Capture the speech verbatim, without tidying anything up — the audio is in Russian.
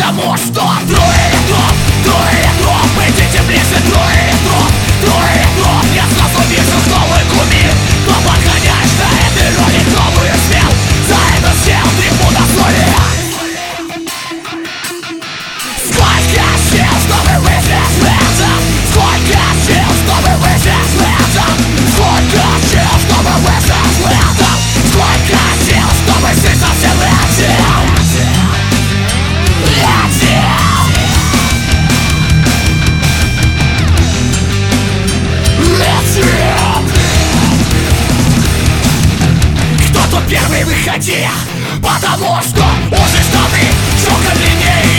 Потому что трое ветров, трое ветров, идите ближе, трое ветров, трое ветров. Я сразу вижу, что вы кумир, кто подгоняешь на этой роли, кто бы и смел за это сел трипу до соли. Сколько сил, чтобы выйти следом, сколько сил, чтобы выйти следом, сколько сил, чтобы выйти следом, сколько сил, чтобы жить со всем этим. Кто тут первый, выходи, потому что уже штаны, шелка длиннее.